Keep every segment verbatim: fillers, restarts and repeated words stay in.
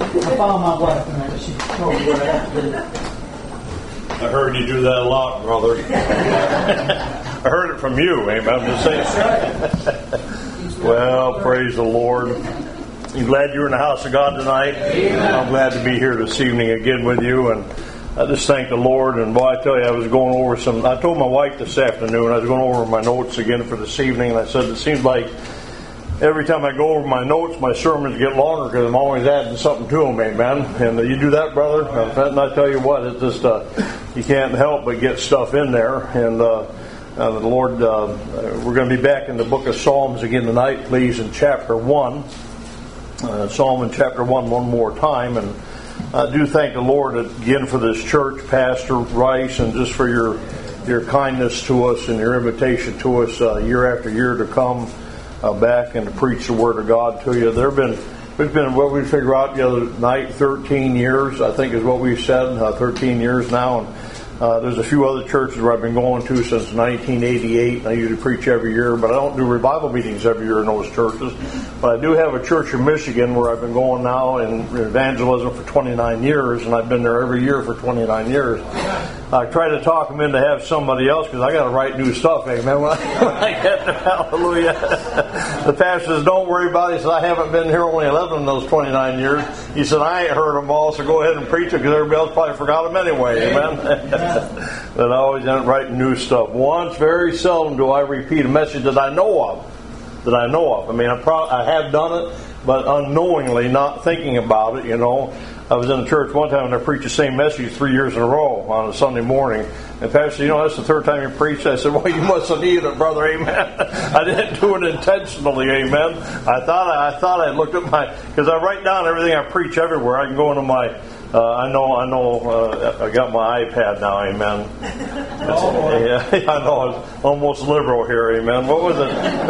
I found my wife and she told me what I have to do. I heard you do that a lot, brother. I heard it from you, amen. I'm just saying. Well, praise the Lord. You glad you're in the house of God tonight? I'm glad to be here this evening again with you, and I just thank the Lord. And boy, I tell you, I was going over some. I told my wife this afternoon. I was going over my notes again for this evening, and I said it seems like every time I go over my notes, my sermons get longer because I'm always adding something to them, amen. And uh, you do that, brother. And I tell you what, it's just uh, you can't help but get stuff in there. And uh, uh, the Lord, uh, we're going to be back in the book of Psalms again tonight, please, in chapter one. Uh, Psalm in chapter one, one more time, and I do thank the Lord again for this church, Pastor Rice, and just for your your kindness to us and your invitation to us uh, year after year to come uh, back and to preach the Word of God to you. There have been there's been what we figure out the other night, thirteen years, I think is what we said, uh, thirteen years now. And uh, there's a few other churches where I've been going to since nineteen eighty-eight. I usually preach every year, but I don't do revival meetings every year in those churches. But I do have a church in Michigan where I've been going now in evangelism for twenty-nine years, and I've been there every year for twenty-nine years. I try to talk them in to have somebody else because I got to write new stuff, amen. When I, when I get there, hallelujah. The pastor says, "Don't worry about it." He said, "I haven't been here only eleven of those twenty-nine years." He said, "I ain't heard them all, so go ahead and preach it because everybody else probably forgot them anyway, amen." But I always end up writing new stuff. Once, very seldom do I repeat a message that I know of. That I know of. I mean, I, pro- I have done it, but unknowingly, not thinking about it, you know. I was in a church one time and I preached the same message three years in a row on a Sunday morning. And Pastor said, "You know, that's the third time you preached." I said, "Well, you must have needed it, brother, amen." I didn't do it intentionally, amen. I thought I, I thought I looked at my, because I write down everything I preach everywhere. I can go into my, uh, I know, I know, uh, I got my iPad now, amen. Yeah, I know, it's almost liberal here, amen. What was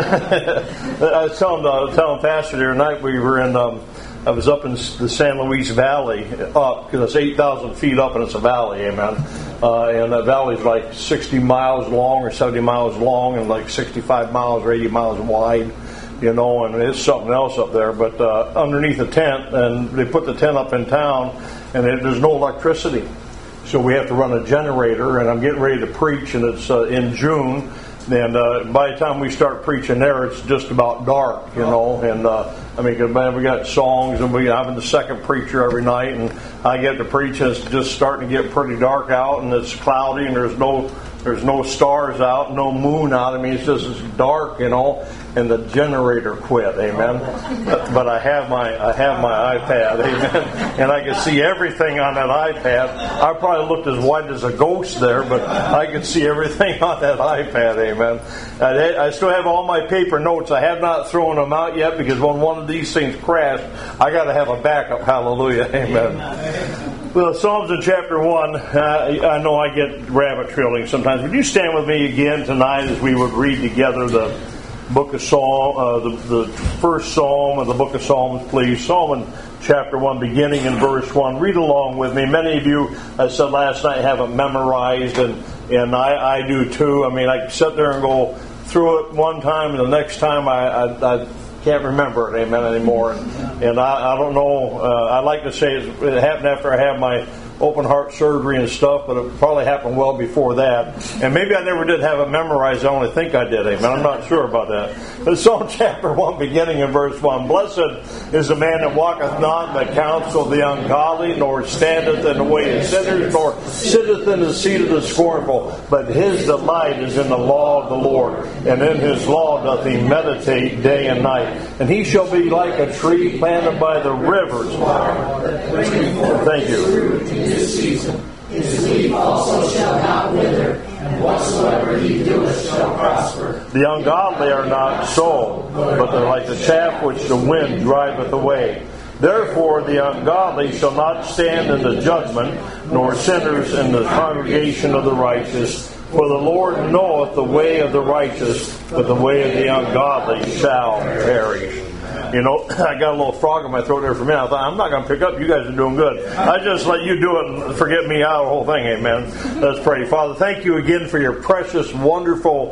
it? I was telling, uh, telling Pastor the other night we were in, um, I was up in the San Luis Valley, up, because it's eight thousand feet up and it's a valley, amen. Uh, and that valley is like sixty miles long or seventy miles long and like sixty-five miles or eighty miles wide, you know, and it's something else up there. But uh, underneath a tent, and they put the tent up in town, and it, there's no electricity. So we have to run a generator, and I'm getting ready to preach, and it's uh, in June. And uh, by the time we start preaching there, it's just about dark, you know. And uh, I mean, cause, man, we got songs, and we're having the second preacher every night, and I get to preach, and it's just starting to get pretty dark out, and it's cloudy, and there's no there's no stars out, no moon out. I mean, it's just it's dark, you know. And the generator quit, amen. But, but I have my I have my iPad, amen, and I can see everything on that iPad. I probably looked as white as a ghost there, but I can see everything on that iPad, amen. I, I still have all my paper notes. I have not thrown them out yet because when one of these things crashed, I got to have a backup. Hallelujah, amen. Well, Psalms in chapter one, uh, I know I get rabbit trailing sometimes. Would you stand with me again tonight as we would read together the book of Psalm, uh, the, the first Psalm of the book of Psalms, please. Psalm in chapter one, beginning in verse one. Read along with me. Many of you, I said last night, have it memorized, and, and I, I do too. I mean, I can sit there and go through it one time, and the next time I, I, I can't remember it, amen, anymore. And, and I, I don't know, uh, I like to say it happened after I had my open heart surgery and stuff, but it probably happened well before that. And maybe I never did have it memorized. I only think I did, amen. I'm not sure about that. But Psalm chapter one, beginning in verse one. Blessed is the man that walketh not in the counsel of the ungodly, nor standeth in the way of sinners, nor sitteth in the seat of the scornful. But his delight is in the law of the Lord, and in his law doth he meditate day and night. And he shall be like a tree planted by the rivers. Thank you. His season. His leaf also shall not wither, and whatsoever he doeth shall prosper. The ungodly are not so, but they're like the chaff which the wind driveth away. Therefore the ungodly shall not stand in the judgment, nor sinners in the congregation of the righteous. For the Lord knoweth the way of the righteous, but the way of the ungodly shall perish. You know, I got a little frog in my throat there for a minute. I thought, I'm not going to pick up. You guys are doing good. I just let you do it and forget me out of the whole thing. Amen. Let's pray. Father, thank you again for your precious, wonderful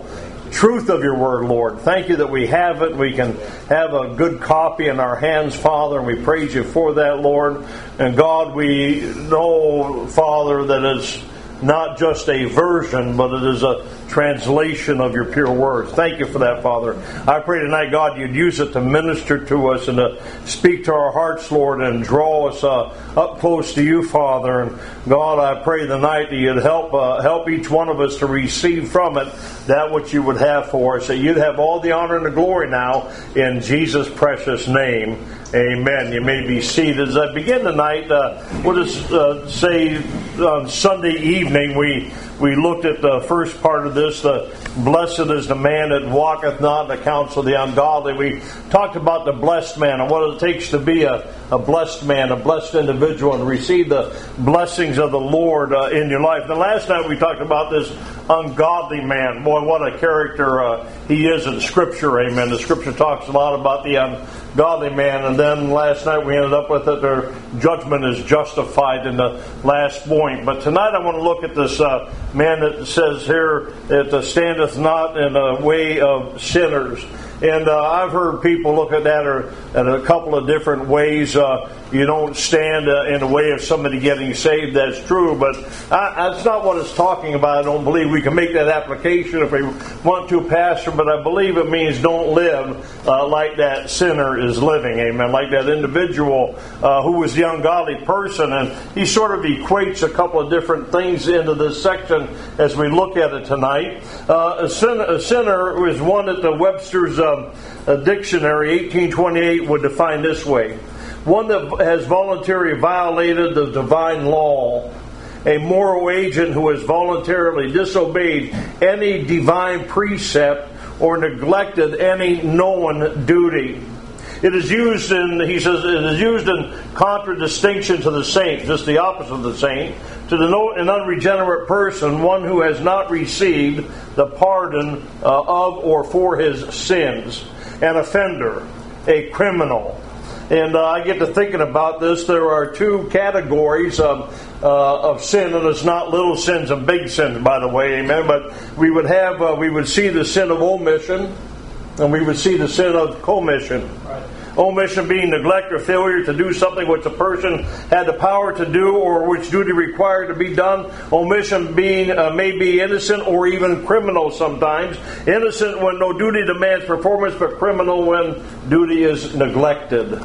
truth of your word, Lord. Thank you that we have it. We can have a good copy in our hands, Father, and we praise you for that, Lord. And God, we know, Father, that it's not just a version, but it is a translation of your pure words. Thank you for that, Father. I pray tonight, God, you'd use it to minister to us and to speak to our hearts, Lord, and draw us uh, up close to you, Father. And God, I pray tonight that you'd help uh, help each one of us to receive from it that which you would have for us. That you'd have all the honor and the glory now in Jesus' precious name. Amen. You may be seated. As I begin tonight, uh, we'll just uh, say on Sunday evening we we looked at the first part of this, the blessed is the man that walketh not in the counsel of the ungodly. We talked about the blessed man and what it takes to be a, a blessed man, a blessed individual, and receive the blessings of the Lord uh, in your life. And last night we talked about this ungodly man. Boy, what a character uh, he is in Scripture, amen. The Scripture talks a lot about the ungodly man, and then last night we ended up with that their judgment is justified in the last point. But tonight I want to look at this uh, man that says here, that standeth not in the way of sinners. And uh, I've heard people look at that or, in a couple of different ways. Uh, you don't stand uh, in the way of somebody getting saved. That's true, but I, that's not what it's talking about. I don't believe we can make that application if we want to, Pastor, but I believe it means don't live uh, like that sinner is living, amen, like that individual uh, who was the ungodly person. And he sort of equates a couple of different things into this section as we look at it tonight. Uh, a, sin, a sinner is one that the Webster's um, a dictionary, eighteen twenty-eight, would define this way: one that has voluntarily violated the divine law, a moral agent who has voluntarily disobeyed any divine precept or neglected any known duty. It is used in, he says, it is used in contradistinction to the saint, just the opposite of the saint, to denote an unregenerate person, one who has not received the pardon uh, of or for his sins, an offender, a criminal. And uh, I get to thinking about this. There are two categories of, uh, of sin, and it's not little sins and big sins, by the way, amen. But we would have, uh, we would see the sin of omission, and we would see the sin of commission. Right. Omission being neglect or failure to do something which a person had the power to do or which duty required to be done. Omission being uh, may be innocent or even criminal sometimes. Innocent when no duty demands performance, but criminal when duty is neglected.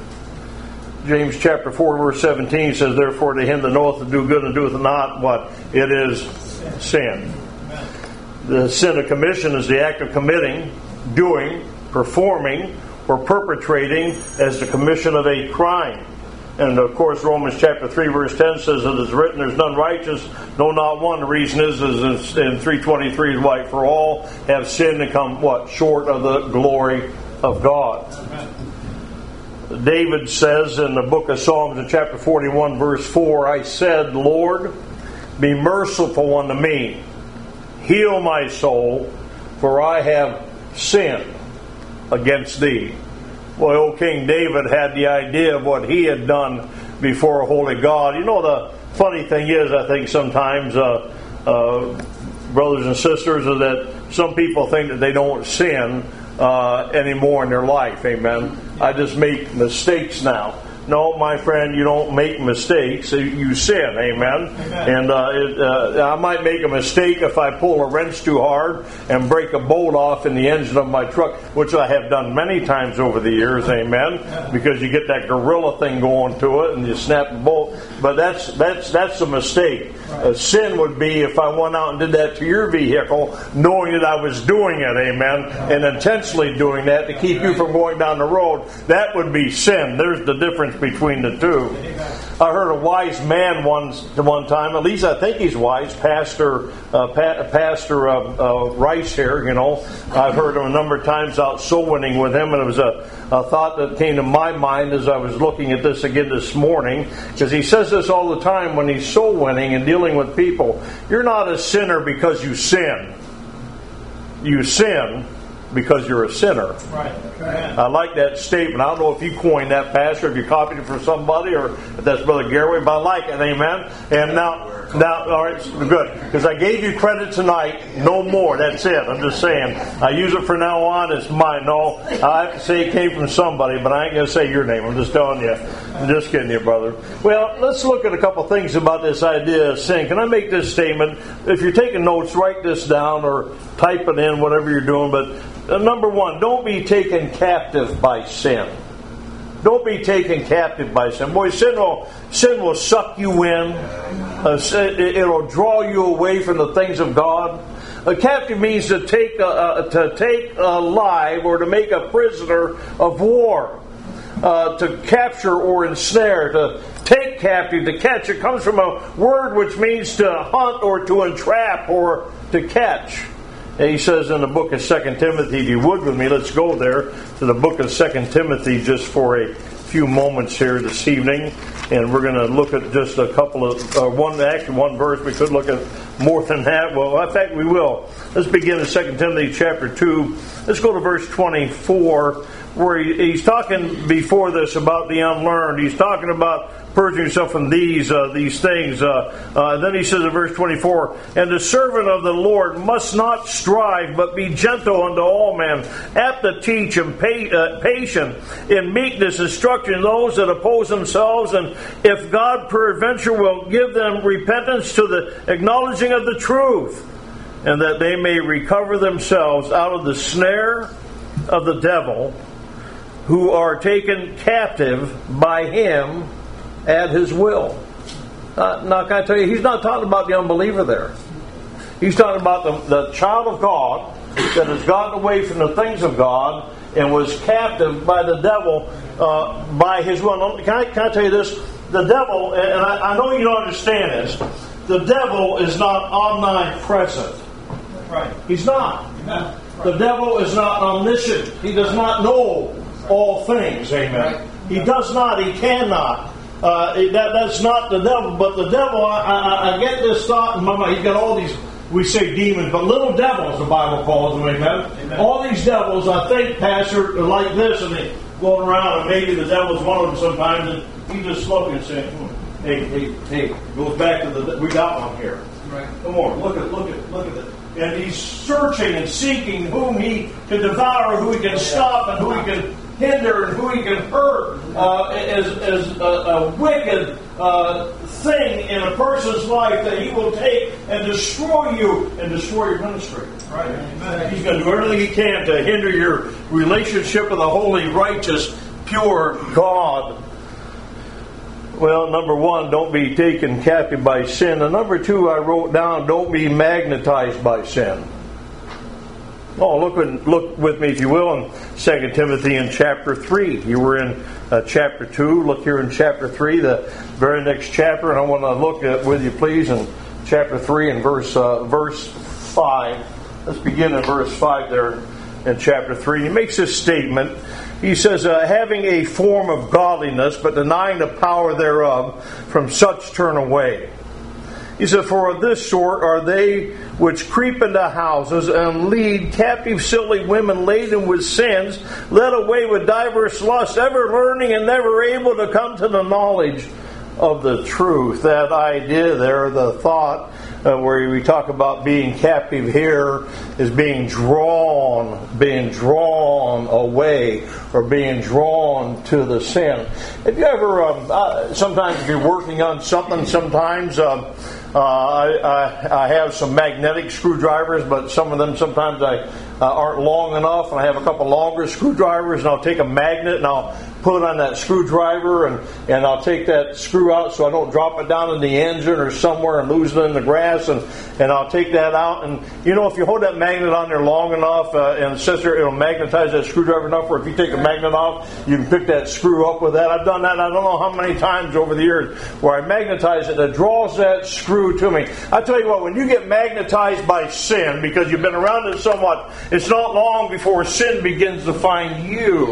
James chapter four verse seventeen says, therefore to him that knoweth to do good and doeth not, what? It is sin. The sin of commission is the act of committing, doing, performing, or perpetrating as the commission of a crime. And of course Romans chapter three verse ten says it is written, there's none righteous, no not one. The reason is, is in three twenty-three is why, for all have sinned and come what? Short of the glory of God. Amen. David says in the book of Psalms in chapter forty-one verse four, I said, Lord, be merciful unto me, heal my soul, for I have sinned against thee. Boy, old King David had the idea of what he had done before a holy God. You know, the funny thing is, I think sometimes uh, uh, brothers and sisters, is that some people think that they don't sin uh, anymore in their life. Amen. I just make mistakes now. No, my friend, you don't make mistakes. You sin, amen. Amen. And uh, it, uh, I might make a mistake if I pull a wrench too hard and break a bolt off in the engine of my truck, which I have done many times over the years, amen. Because you get that gorilla thing going to it and you snap the bolt. But that's that's that's a mistake. Right. A sin would be if I went out and did that to your vehicle, knowing that I was doing it, amen, and intentionally doing that to keep you from going down the road. That would be sin. There's the difference between the two. I heard a wise man once, one time, at least I think he's wise, Pastor uh, pa- Pastor uh, uh, Rice here, you know. I've heard him a number of times out soul winning with him, and it was a, a thought that came to my mind as I was looking at this again this morning, because he says this all the time when he's soul winning and dealing with people. You're not a sinner because you sin. You sin because you're a sinner. Right. I like that statement. I don't know if you coined that, Pastor, if you copied it for somebody, or if that's Brother Garraway, but I like it. Amen. And now, now, all right, good, because I gave you credit tonight. No more. That's it. I'm just saying. I use it from now on. It's mine. No, I have to say it came from somebody, but I ain't going to say your name. I'm just telling you. I'm just kidding you, brother. Well, let's look at a couple things about this idea of sin. Can I make this statement? If you're taking notes, write this down or type it in, whatever you're doing. But uh, number one, don't be taken captive by sin. Don't be taken captive by sin. Boy, sin will, sin will suck you in. Uh, it'll draw you away from the things of God. A captive means to take a, uh, to take alive or to make a prisoner of war. Uh, to capture or ensnare, to take captive, to catch. It comes from a word which means to hunt or to entrap or to catch. And he says in the book of Second Timothy, if you would with me, let's go there to the book of Second Timothy just for a few moments here this evening. And we're going to look at just a couple of, uh, one actually one verse. We could look at more than that. Well, in fact, we will. Let's begin in Second Timothy chapter two. Let's go to verse twenty-four. Where he, he's talking before this about the unlearned. He's talking about purging himself from these uh, these things. Uh, uh, then he says in verse twenty-four, "And the servant of the Lord must not strive, but be gentle unto all men, apt to teach and pa- uh, patient, in meekness instructing those that oppose themselves. And if God peradventure will give them repentance to the acknowledging of the truth, and that they may recover themselves out of the snare of the devil, who are taken captive by him at his will." Uh, now, can I tell you, he's not talking about the unbeliever there. He's talking about the, the child of God that has gotten away from the things of God and was captive by the devil uh, by his will. Can I, can I tell you this? The devil, and I, I know you don't understand this, the devil is not omnipresent. Right. He's not. Amen. The devil is not omniscient. He does not know all things. Amen. He does not. He cannot. Uh, that, that's not the devil. But the devil, I, I, I get this thought in my mind. He's got all these, we say demons, but little devils, the Bible calls them. Amen. Amen. All these devils, I think, Pastor, are like this, and they going around, and maybe the devil's one of them sometimes, and he just smoking and saying, "Hey, hey, hey," goes back to the. We got one here. Right. Come on, look at, look at, look at it. And he's searching and seeking whom he can devour, who he can stop, and who he can hinder, and who he can hurt uh, as, as a, a wicked uh, thing in a person's life that he will take and destroy you and destroy your ministry. Right. Amen. He's going to do everything he can to hinder your relationship with the holy, righteous, pure God. Well, number one, don't be taken captive by sin. And number two, I wrote down, don't be magnetized by sin. Oh, look, look with me, if you will, in Second Timothy in chapter three. You were in uh, chapter two. Look here in chapter three, the very next chapter. And I want to look at with you, please, in chapter three and verse uh, verse five. Let's begin in verse five there in chapter three. He makes this statement. He says, uh, having a form of godliness, but denying the power thereof, from such turn away. He said, for of this sort are they which creep into houses and lead captive silly women laden with sins, led away with diverse lusts, ever learning and never able to come to the knowledge of the truth. That idea there, the thought, Uh, where we talk about being captive here is being drawn, being drawn away, or being drawn to the sin. Have you ever, um, uh, sometimes if you're working on something, sometimes uh, uh, I, I, I have some magnetic screwdrivers, but some of them sometimes I uh, aren't long enough, and I have a couple longer screwdrivers, and I'll take a magnet and I'll put it on that screwdriver, and, and I'll take that screw out so I don't drop it down in the engine or somewhere and lose it in the grass, and, and I'll take that out. And you know, if you hold that magnet on there long enough, uh, and sister, it'll magnetize that screwdriver enough where if you take the magnet off, you can pick that screw up with that. I've done that I don't know how many times over the years where I magnetize it, that draws that screw to me. I tell you what, when you get magnetized by sin, because you've been around it so much, it's not long before sin begins to find you.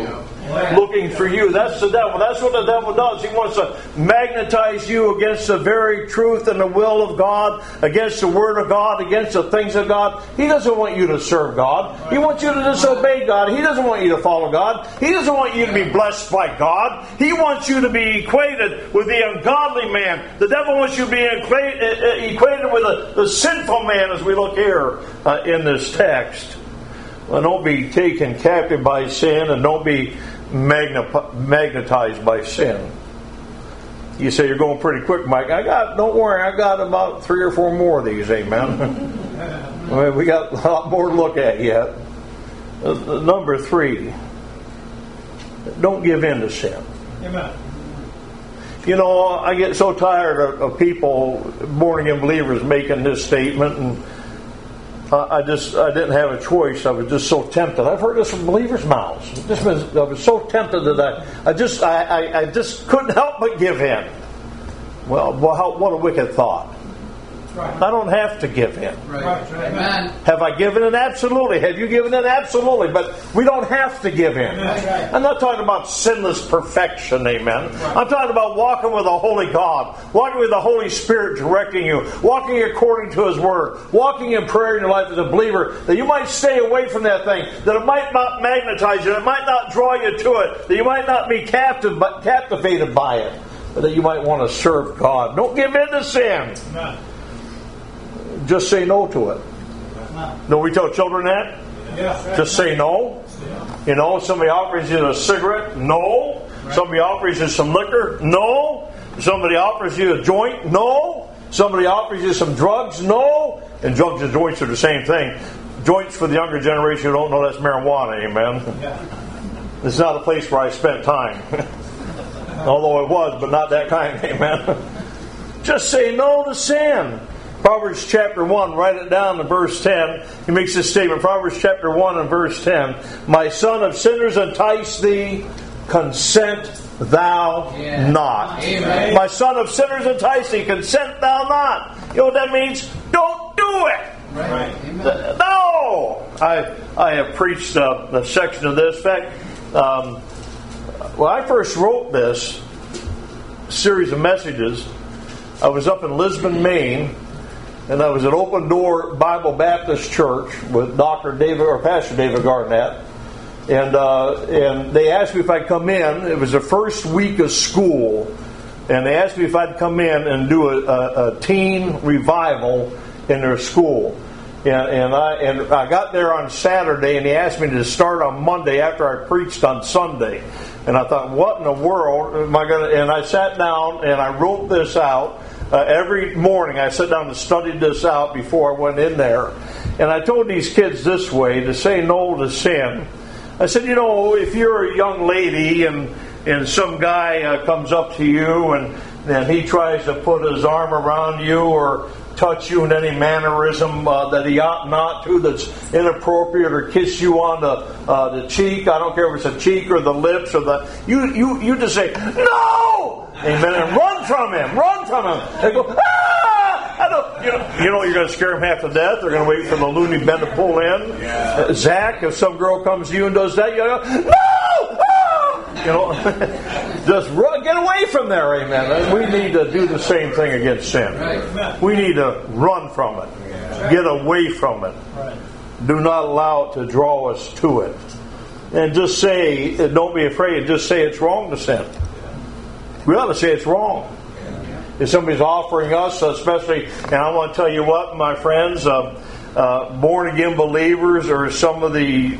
looking for you. That's the devil. That's what the devil does. He wants to magnetize you against the very truth and the will of God, against the Word of God, against the things of God. He doesn't want you to serve God. He wants you to disobey God. He doesn't want you to follow God. He doesn't want you to be blessed by God. He wants you to be equated with the ungodly man. The devil wants you to be equated, equated with the, the sinful man, as we look here uh, in this text. Well, don't be taken captive by sin, and don't be magna- magnetized by sin. You say you're going pretty quick, Mike. I got, don't worry, I got about three or four more of these, amen. I mean, we got a lot more to look at yet. Uh, number three, don't give in to sin. Amen. You know, I get so tired of, of people, born again believers, making this statement, and uh, I just I didn't have a choice. I was just so tempted. I've heard this from believers' mouths. Just was, I was so tempted that I, I just I, I, I just couldn't help but give in. Well, well how, what a wicked thought. Right. I don't have to give in. Right. Right. Amen. Have I given in? Absolutely. Have you given in? Absolutely. But we don't have to give in. Right. I'm not talking about sinless perfection, amen. Right. I'm talking about walking with a holy God, walking with the Holy Spirit directing you, walking according to His Word, walking in prayer in your life as a believer, that you might stay away from that thing, that it might not magnetize you, it might not draw you to it, that you might not be captive, but captivated by it, but that you might want to serve God. Don't give in to sin. Amen. Just say no to it. No, we tell children that? Yeah. Just say no. You know, somebody offers you a cigarette? No. Somebody offers you some liquor? No. Somebody offers you a joint? No. Somebody offers you some drugs? No. And drugs and joints are the same thing. Joints, for the younger generation who don't know, that's marijuana, amen. Yeah. It's not a place where I spent time. Although it was, but not that kind, amen. Just say no to sin. Proverbs chapter one, write it down in verse ten. He makes this statement. Proverbs chapter one and verse ten. My son, of sinners entice thee, consent thou yeah. not. Amen. My son, of sinners entice thee, consent thou not. You know what that means? Don't do it. Right. Amen. No! I I have preached a, a section of this. In fact, um, when I first wrote this series of messages, I was up in Lisbon, Maine, and I was at Open Door Bible Baptist Church with Doctor David or Pastor David Garnett, and uh, and they asked me if I'd come in. It was the first week of school, and they asked me if I'd come in and do a, a, a teen revival in their school. And, and I and I got there on Saturday, and he asked me to start on Monday after I preached on Sunday. And I thought, what in the world am I going to? And I sat down and I wrote this out. Uh, every morning I sat down and studied this out before I went in there. And I told these kids this way, to say no to sin. I said, you know, if you're a young lady and and some guy uh, comes up to you and, and he tries to put his arm around you or touch you in any mannerism uh, that he ought not to, that's inappropriate, or kiss you on the uh, the cheek, I don't care if it's the cheek or the lips or the, you you you just say no, amen, and run from him, run from him, and go ah, I don't, you know, you know you're going to scare him half to death. They're going to wait for the loony bin to pull in. Yeah. Uh, Zach, if some girl comes to you and does that, you go no. You know, just run, get away from there, amen. And we need to do the same thing against sin. Right. We need to run from it, get away from it. Right. Do not allow it to draw us to it. And just say, don't be afraid, just say it's wrong to sin. We ought to say it's wrong. If somebody's offering us, especially, and I want to tell you what, my friends, uh, uh, born-again believers are some of the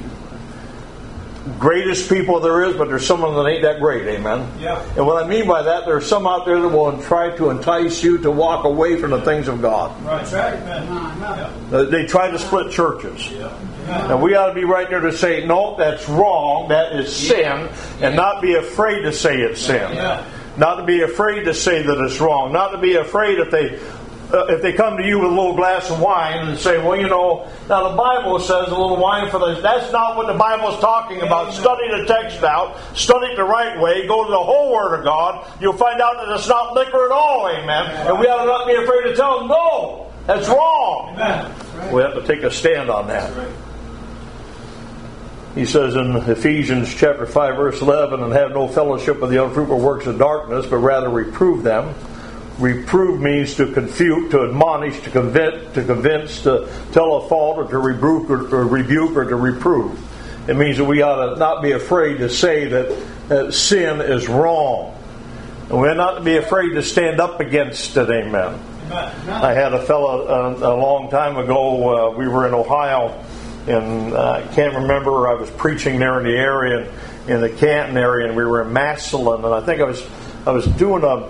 greatest people there is, but there's someone that ain't that great, amen? Yeah. And what I mean by that, there's some out there that will try to entice you to walk away from the things of God. Right, right, man. Uh, they try to split churches. Yeah. And we ought to be right there to say, no, that's wrong, that is sin, and not be afraid to say it's sin. Yeah. Not to be afraid to say that it's wrong. Not to be afraid if they uh, if they come to you with a little glass of wine and say, well, you know, now the Bible says a little wine for the... That's not what the Bible is talking about. Study the text out. Study it the right way. Go to the whole Word of God. You'll find out that it's not liquor at all, amen. And we ought to not be afraid to tell them, no, that's wrong. Amen. We have to take a stand on that. He says in Ephesians chapter five, verse eleven, and have no fellowship with the unfruitful works of darkness, but rather reprove them. Reprove means to confute, to admonish, to convince, to convince, to tell a fault, or to rebuke, or, or rebuke, or to reprove. It means that we ought to not be afraid to say that, that sin is wrong. And we're not to be afraid to stand up against it. Amen. I had a fellow uh, a long time ago. Uh, we were in Ohio. And uh, I can't remember, I was preaching there in the area, in, in the Canton area, and we were in Massillon, and I think I was I was doing a,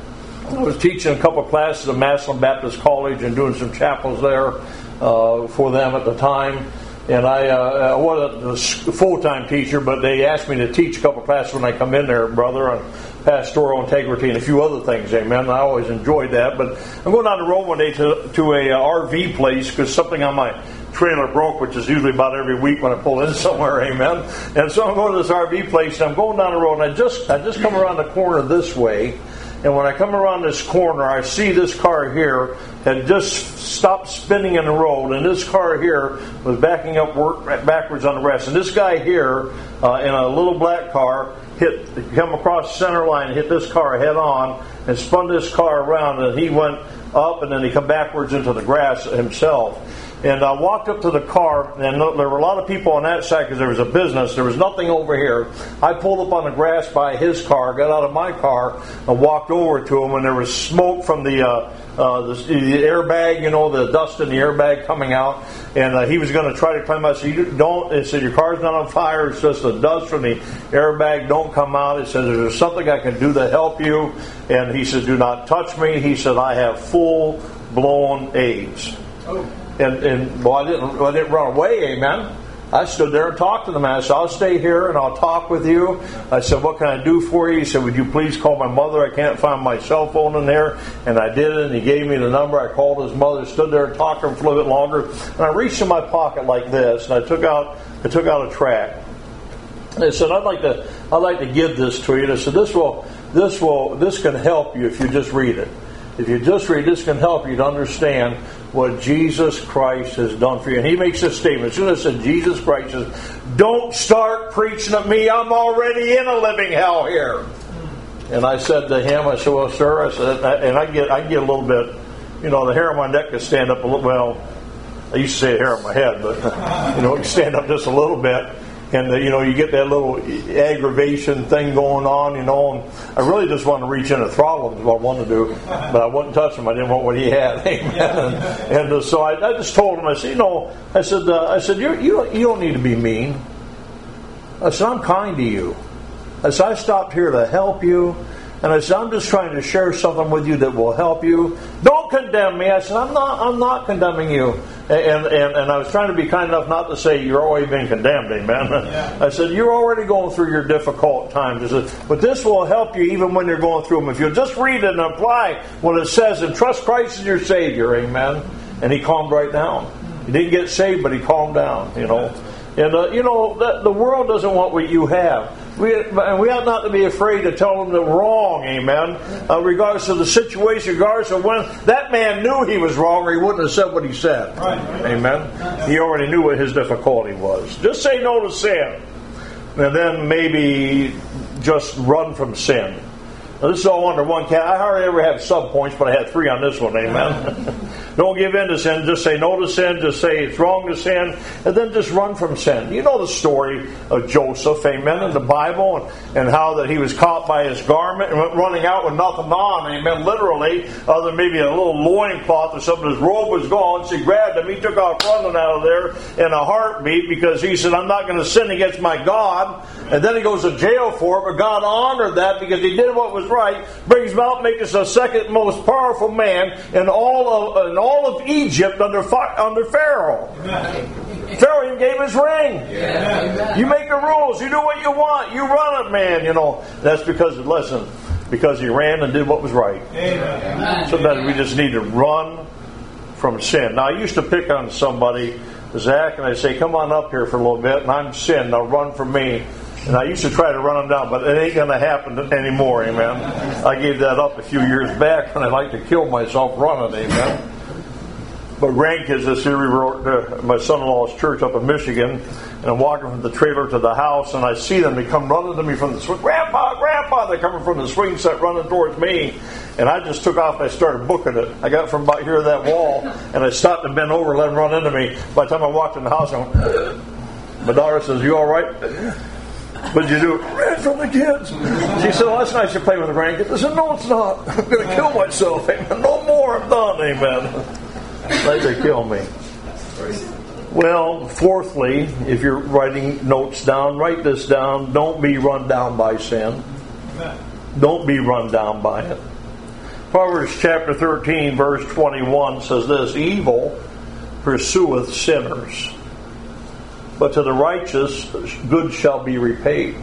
I was teaching a couple of classes at Massillon Baptist College and doing some chapels there uh, for them at the time. And I, uh, I wasn't a full-time teacher, but they asked me to teach a couple of classes when I come in there, brother, on pastoral integrity and a few other things, amen. I always enjoyed that. But I'm going down the road one day to, to a uh, R V place because something on my trailer broke, which is usually about every week when I pull in somewhere, amen. And so I'm going to this R V place, and I'm going down the road, and I just I just come around the corner this way, and when I come around this corner, I see this car here had just stopped spinning in the road, and this car here was backing up work, backwards on the rest. And this guy here, uh, in a little black car, hit come across the center line and hit this car head on, and spun this car around, and he went up, and then he come backwards into the grass himself. And I walked up to the car, and there were a lot of people on that side because there was a business. There was nothing over here. I pulled up on the grass by his car, got out of my car, and walked over to him, and there was smoke from the uh, uh, the, the airbag, you know, the dust in the airbag coming out. And uh, he was going to try to climb out. I said, you don't, it said, your car's not on fire. It's just the dust from the airbag. Don't come out. It said, there's something I can do to help you. And he said, do not touch me. He said, I have full-blown AIDS. Oh. And, and well, I didn't, well, I didn't run away, amen. I stood there and talked to the man. I said, I'll stay here and I'll talk with you. I said, what can I do for you? He said, would you please call my mother? I can't find my cell phone in there. And I did it, and he gave me the number. I called his mother, stood there and talked to him for a little bit longer. And I reached in my pocket like this, and I took out I took out a tract. And I said, I'd like to I'd like to give this to you. And I said, this will this will this can help you if you just read it. If you just read this, can help you to understand what Jesus Christ has done for you. And he makes this statement. As soon as I said Jesus Christ says, don't start preaching at me. I'm already in a living hell here. And I said to him, I said, well, sir, I said, and I get I get a little bit, you know, the hair on my neck can stand up a little, well, I used to say the hair on my head, but, you know, it can stand up just a little bit. And, uh, you know, you get that little aggravation thing going on, you know, and I really just wanted to reach in and throttle him is what I wanted to do. But I wouldn't touch him. I didn't want what he had. Amen. And, and uh, so I, I just told him, I said, you know, I said, uh, I said, you you don't, you don't need to be mean. I said, I'm kind to you. I said, I stopped here to help you. And I said, I'm just trying to share something with you that will help you. Don't condemn me. I said, I'm not I'm not condemning you. And and, and I was trying to be kind enough not to say you're already being condemned, amen. Yeah. I said, you're already going through your difficult times. I said, but this will help you even when you're going through them. If you'll just read it and apply what it says and trust Christ as your Savior, amen. And he calmed right down. He didn't get saved, but he calmed down, you know. And, uh, you know, the, the world doesn't want what you have. We, and we ought not to be afraid to tell them they're wrong, amen, uh, regardless of the situation, regardless of when. That man knew he was wrong or he wouldn't have said what he said. Right. Amen. He already knew what his difficulty was. Just say no to sin. And then maybe just run from sin. Now, this is all under one cat. I hardly ever have sub-points, but I had three on this one, amen. Don't give in to sin. Just say no to sin. Just say it's wrong to sin. And then just run from sin. You know the story of Joseph, amen, in the Bible, and, and how that he was caught by his garment and went running out with nothing on, amen, literally, other than maybe a little loincloth or something. His robe was gone. She grabbed him. He took off running out of there in a heartbeat because he said, I'm not going to sin against my God. And then he goes to jail for it, but God honored that because he did what was right. Brings him out, makes us the second most powerful man in all of in all of Egypt under under Pharaoh. Amen. Pharaoh even gave his ring. Yeah. You make the rules. You do what you want. You run it, man. You know that's because listen, because he ran and did what was right. Amen. Sometimes we just need to run from sin. Now I used to pick on somebody, Zach, and I say, "Come on up here for a little bit," and I'm sin. Now run from me. And I used to try to run them down, but it ain't going to happen anymore, amen. I gave that up a few years back, and I like to kill myself running, amen. But grandkids this year, we were at my son-in-law's church up in Michigan, and I'm walking from the trailer to the house, and I see them. They come running to me from the swing. Grandpa, Grandpa! They're coming from the swing set running towards me. And I just took off and I started booking it. I got from about here to that wall, and I stopped and bent over and let them run into me. By the time I walked in the house, I went, my daughter says, "You all right?" "What'd you do?" "Ran from the kids." She said, "Well, that's nice you play with the grandkids." I said, "No, it's not. I'm going to kill myself. Amen. No more. I'm done." Amen. They kill me. Well, fourthly, if you're writing notes down, write this down. Don't be run down by sin. Don't be run down by it. Proverbs chapter thirteen, verse twenty-one says this: "Evil pursueth sinners, but to the righteous good shall be repaid."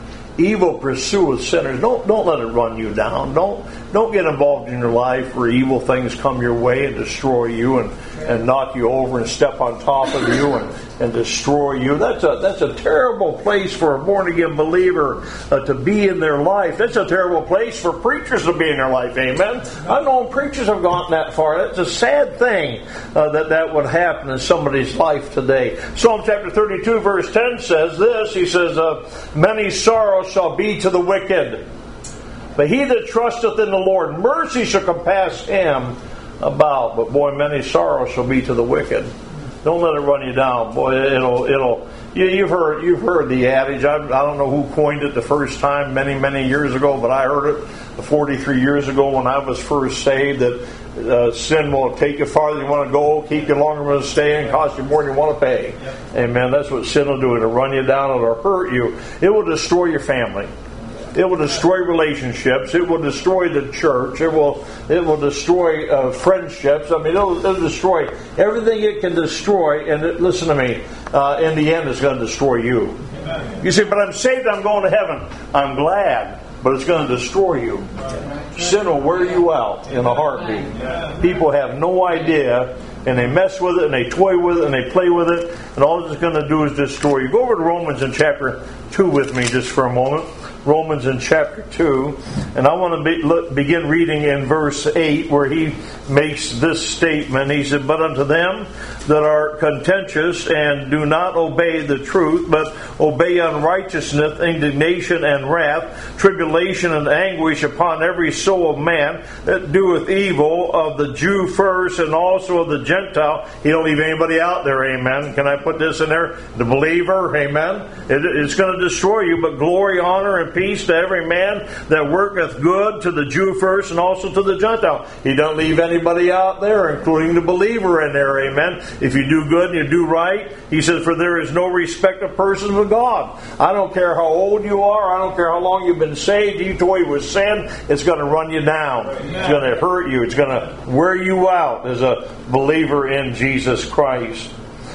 Evil pursueth sinners. Don't don't let it run you down. Don't don't get involved in your life where evil things come your way and destroy you and, and knock you over and step on top of you and, and destroy you. That's a that's a terrible place for a born again believer uh, to be in their life. That's a terrible place for preachers to be in their life. Amen. I know preachers have gone that far. That's a sad thing uh, that that would happen in somebody's life today. Psalm chapter thirty-two, verse ten says this. He says, uh, "Many sorrows shall be to the wicked, but he that trusteth in the Lord, mercy shall compass him about." But boy, many sorrows shall be to the wicked. Don't let it run you down. Boy, it'll it'll. You, you've heard you've heard the adage. I, I don't know who coined it the first time, many many years ago, but I heard it forty-three years ago when I was first saved. That uh, sin will take you farther than you want to go, keep you longer than you want to stay, and cost you more than you want to pay. Amen. That's what sin will do. It'll run you down. It'll hurt you. It will destroy your family. It will destroy relationships. It will destroy the church. It will it will destroy uh, friendships. I mean, it'll, it'll destroy everything it can destroy. And it, listen to me, uh, in the end, it's going to destroy you. Amen. You say, "But I'm saved. I'm going to heaven." I'm glad, but it's going to destroy you. Sin will wear you out in a heartbeat. People have no idea, and they mess with it, and they toy with it, and they play with it, and all it's going to do is destroy you. Go over to Romans in chapter two with me just for a moment. Romans in chapter two, and I want to be, look, begin reading in verse eight, where he makes this statement. He said, "But unto them that are contentious and do not obey the truth, but obey unrighteousness, indignation and wrath, tribulation and anguish upon every soul of man that doeth evil, of the Jew first and also of the Gentile." He don't leave anybody out there, amen. Can I put this in there? The believer, amen. It, it's going to destroy you, but glory, honor, and peace to every man that worketh good, to the Jew first and also to the Gentile. He don't leave anybody out there, including the believer in there, amen. If you do good and you do right, he says, "For there is no respect of persons with God." I don't care how old you are. I don't care how long you've been saved. You toy with sin, it's going to run you down. It's going to hurt you. It's going to wear you out as a believer in Jesus Christ.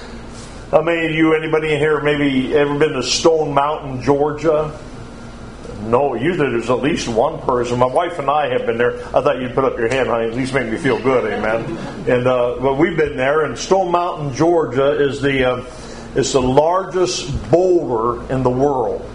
How many of you, anybody in here, maybe ever been to Stone Mountain, Georgia? No, usually there's at least one person. My wife and I have been there. I thought you'd put up your hand, honey. At least make me feel good, amen. And uh, but we've been there. And Stone Mountain, Georgia, is the uh, is the largest boulder in the world.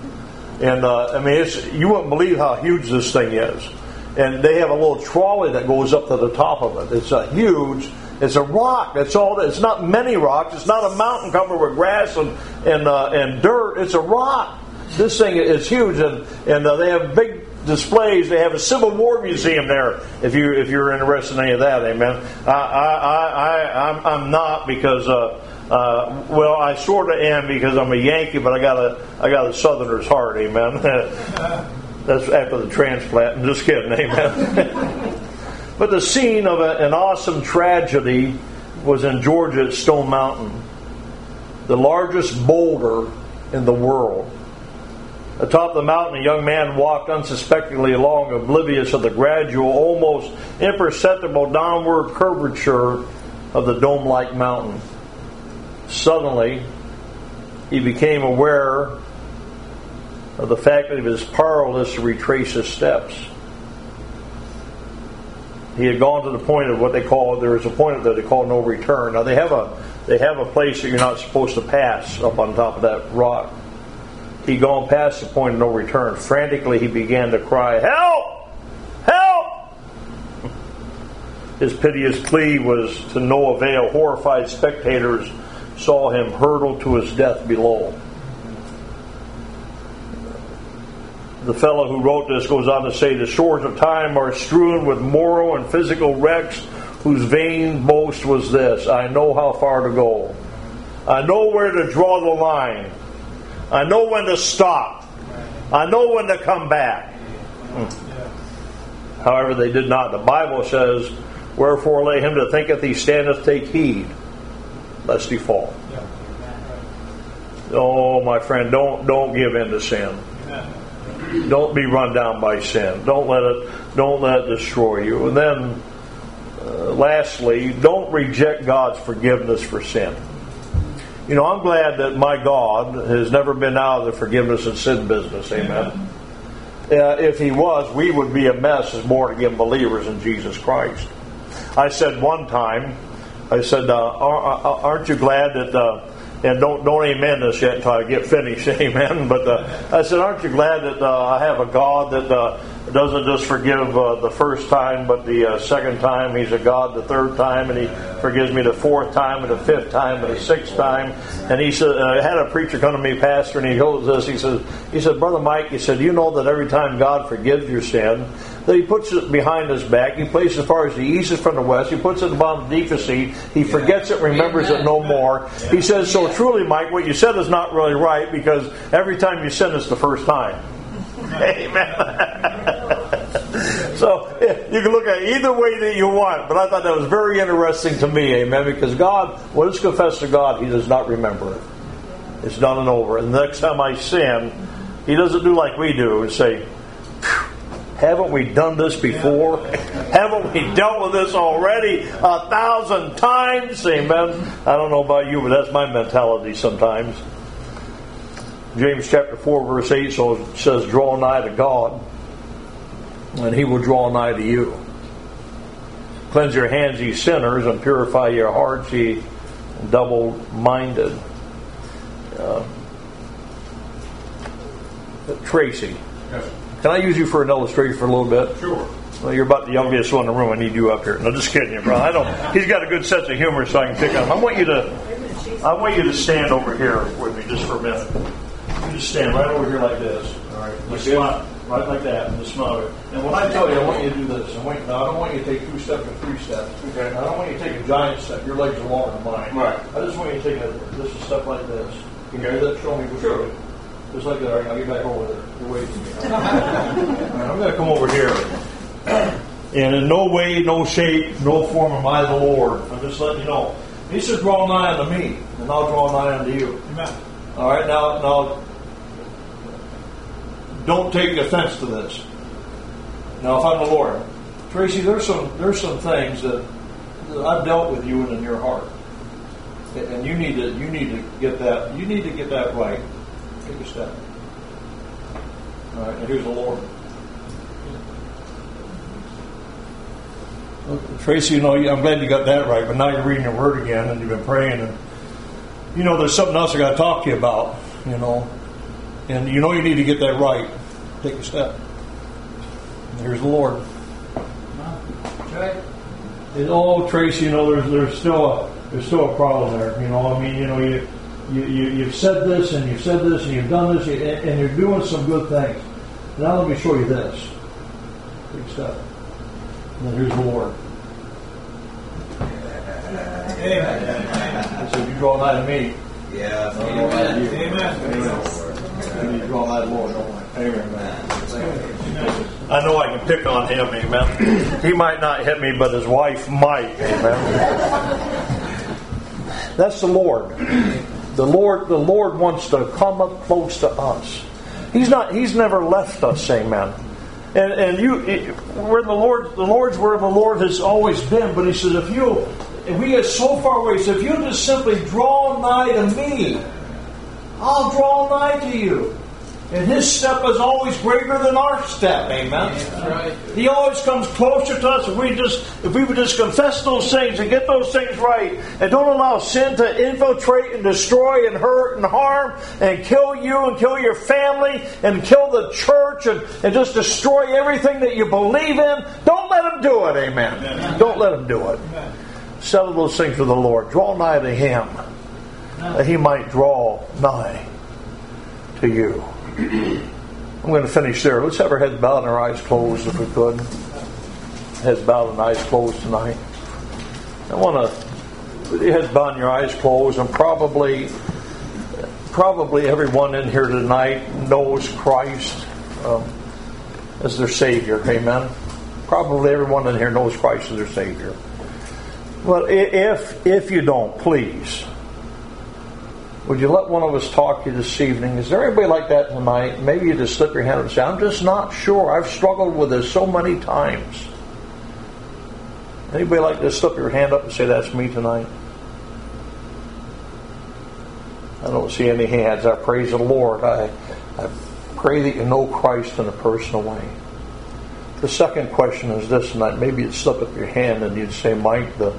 And uh, I mean, it's, you wouldn't believe how huge this thing is. And they have a little trolley that goes up to the top of it. It's a huge. It's a rock. That's all. It's not many rocks. It's not a mountain covered with grass and and uh, and dirt. It's a rock. This thing is huge, and and uh, they have big displays. They have a Civil War museum there. If you if you're interested in any of that, amen. I I I I'm, I'm not because uh, uh, well I sort of am because I'm a Yankee, but I got a I got a Southerner's heart, amen. That's after the transplant. I'm just kidding, amen. But the scene of a, an awesome tragedy was in Georgia at Stone Mountain, the largest boulder in the world. Atop the mountain, a young man walked unsuspectingly along, oblivious of the gradual, almost imperceptible downward curvature of the dome-like mountain. Suddenly, he became aware of the fact that he was powerless to retrace his steps. He had gone to the point of what they call, there is a point that they call no return. Now, they have a they have a place that you're not supposed to pass up on top of that rock. He'd gone past the point of no return. Frantically, he began to cry, "Help! Help!" His piteous plea was to no avail. Horrified spectators saw him hurtled to his death below. The fellow who wrote this goes on to say, the shores of time are strewn with moral and physical wrecks whose vain boast was this: I know how far to go. I know where to draw the line. I know when to stop. I know when to come back. Hmm. However, they did not. The Bible says, wherefore lay him that thinketh he standeth, take heed, lest he fall. Oh, my friend, don't don't give in to sin. Don't be run down by sin. Don't let it don't let it destroy you. And then, uh, lastly, don't reject God's forgiveness for sin. You know, I'm glad that my God has never been out of the forgiveness and sin business. Amen. Uh, if He was, we would be a mess as born again believers in Jesus Christ. I said one time, I said, uh, aren't you glad that? Uh, And don't don't amen this yet until I get finished, amen. But uh, I said, aren't you glad that uh, I have a God that uh, doesn't just forgive uh, the first time, but the uh, second time? He's a God the third time, and He forgives me the fourth time, and the fifth time, and the sixth time. And he said, uh, I had a preacher come to me, pastor, and he told us this. He said, he said, Brother Mike, he said, you know that every time God forgives your sin, that He puts it behind His back. He places it as far as the east is from the west. He puts it in the bottom of the deepest sea. He forgets it, remembers it no more. He says, so truly, Mike, what you said is not really right, because every time you sin, it's the first time. Amen. So you can look at it either way that you want, but I thought that was very interesting to me, amen, because God, when it's confessed to God, He does not remember it. It's done and over. And the next time I sin, He doesn't do like we do and say, haven't we done this before? Haven't we dealt with this already a thousand times? Amen. I don't know about you, but that's my mentality sometimes. James chapter four verse eight so it says, draw nigh to God, and He will draw nigh to you. Cleanse your hands, ye sinners, and purify your hearts, ye double-minded. Uh, Tracy. Yes. Can I use you for an illustration for a little bit? Sure. Well, you're about the youngest one in the room. I need you up here. No, just kidding you, bro. I don't. He's got a good sense of humor, so I can pick on him. I want you to. I want you to stand over here with me just for a minute. You just stand right over here like this. All right. Like smile, right like that, and just smile. And when I tell you, I want you to do this. I want. Now, I don't want you to take two steps or three steps. Okay. I don't want you to take a giant step. Your legs are longer than mine. Right. I just want you to take a just a step like this. Can you hear that? Show me what you're doing. Just like that. All right, I'll get back over there. You're waiting for me. All right, I'm going to come over here. And in no way, no shape, no form am I the Lord. I'm just letting you know. He says, draw nigh unto me, and I'll draw nigh unto you. Amen. All right, now, now, don't take offense to this. Now, if I'm the Lord, Tracy, there's some there's some things that, that I've dealt with you and in your heart, and you need to you need to get that you need to get that right. Take a step. All right, and here's the Lord. Tracy, you know, I'm glad you got that right, but now you're reading your word again, and you've been praying, and you know there's something else I got to talk to you about, you know, and you know you need to get that right. Take a step. And here's the Lord. That's right. And, oh, Tracy, you know, there's there's still a there's still a problem there. You know, I mean, you know, you. You, you, you've said this, and you've said this, and you've done this, and, and you're doing some good things. Now let me show you this. Big stuff. And then here's the Lord. Amen. So you draw nigh to me. Yeah. Amen. Amen. And you draw nigh to the Lord, don't I? Amen. Amen. I know I can pick on him, amen. He might not hit me, but his wife might, amen. That's the Lord. The Lord, the Lord wants to come up close to us. He's not. He's never left us. Amen. And and you, where the Lord, the Lord's where the Lord has always been. But He says, if you, if we get so far away, He says, if you just simply draw nigh to me, I'll draw nigh to you. And His step is always greater than our step. Amen. That's right. He always comes closer to us if we just if we would just confess those things and get those things right, and don't allow sin to infiltrate and destroy and hurt and harm and kill you and kill your family and kill the church and, and just destroy everything that you believe in. Don't let him do it. Amen. Amen. Don't let him do it. Amen. Settle those things with the Lord. Draw nigh to Him. that He might draw nigh to you. I'm going to finish there. Let's have our heads bowed and our eyes closed if we could. Heads bowed and eyes closed tonight. I want to, with your heads bowed and your eyes closed, and probably, probably everyone in here tonight knows Christ um, as their Savior. Amen. Probably everyone in here knows Christ as their Savior. Well, if if you don't, please, would you let one of us talk to you this evening? Is there anybody like that tonight? Maybe you just slip your hand up and say, I'm just not sure. I've struggled with this so many times. Anybody like to slip your hand up and say, that's me tonight? I don't see any hands. I praise the Lord. I, I pray that you know Christ in a personal way. The second question is this tonight. Maybe you'd slip up your hand and you'd say, Mike, the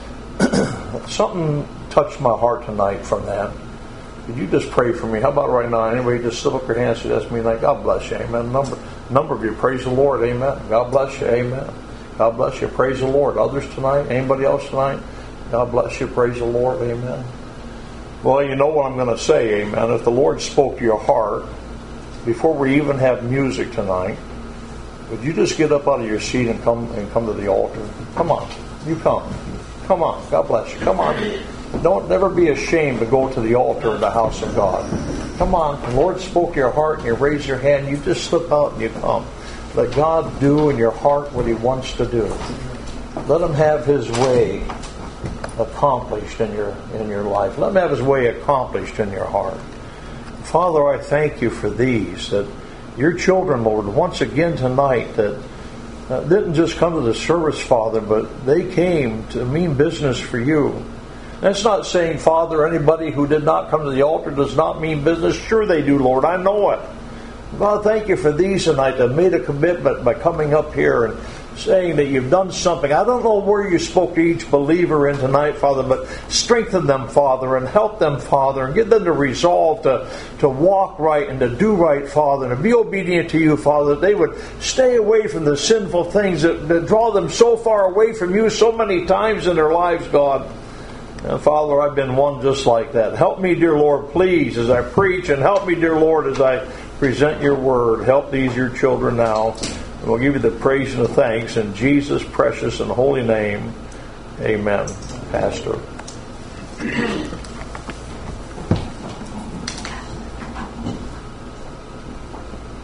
something touched my heart tonight from that. Could you just pray for me? How about right now? Anybody just slip up your hand and say, that's me tonight. God bless you. Amen. Number, number of you, praise the Lord. Amen. God bless you. Amen. God bless you. Praise the Lord. Others tonight? Anybody else tonight? God bless you. Praise the Lord. Amen. Well, you know what I'm going to say. Amen. If the Lord spoke to your heart before we even have music tonight, would you just get up out of your seat and come and come to the altar? Come on. You come. Come on. God bless you. Come on. Don't never be ashamed to go to the altar in the house of God. Come on. The Lord spoke to your heart and you raise your hand. You just slip out and you come. Let God do in your heart what He wants to do. Let Him have His way accomplished in your in your life. Let Him have His way accomplished in your heart. Father, I thank You for these, that Your children, Lord, once again tonight, that uh, didn't just come to the service, Father, but they came to mean business for You. That's not saying, Father, anybody who did not come to the altar does not mean business. Sure they do, Lord. I know it. God, thank You for these tonight that made a commitment by coming up here and saying that You've done something. I don't know where You spoke to each believer in tonight, Father, but strengthen them, Father, and help them, Father, and give them the resolve to, to walk right and to do right, Father, and to be obedient to You, Father, that they would stay away from the sinful things that, that draw them so far away from You so many times in their lives, God. And Father, I've been one just like that. Help me, dear Lord, please, as I preach, and help me, dear Lord, as I present Your word. Help these Your children now. And we'll give You the praise and the thanks in Jesus' precious and holy name. Amen. Pastor.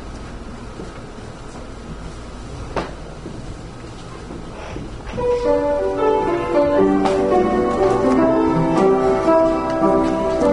Thank you.